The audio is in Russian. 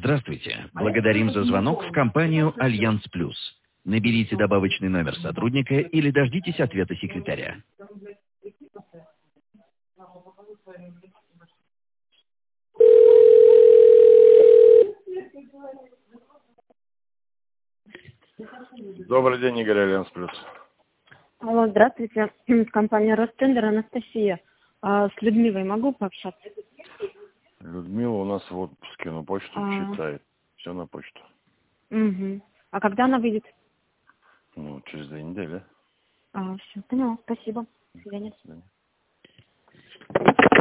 Здравствуйте. Благодарим за звонок в компанию «Альянс Плюс». Наберите добавочный номер сотрудника или дождитесь ответа секретаря. Добрый день, Игорь, Альянс Плюс. Алло, здравствуйте. Компания Ростендер, Анастасия. С Людмилой могу пообщаться? Людмила у нас в отпуске, но почту читает. Все на почту. Угу. А когда она выйдет? Ну, через 2 недели. Все, поняла. Спасибо. До свидания. До свидания.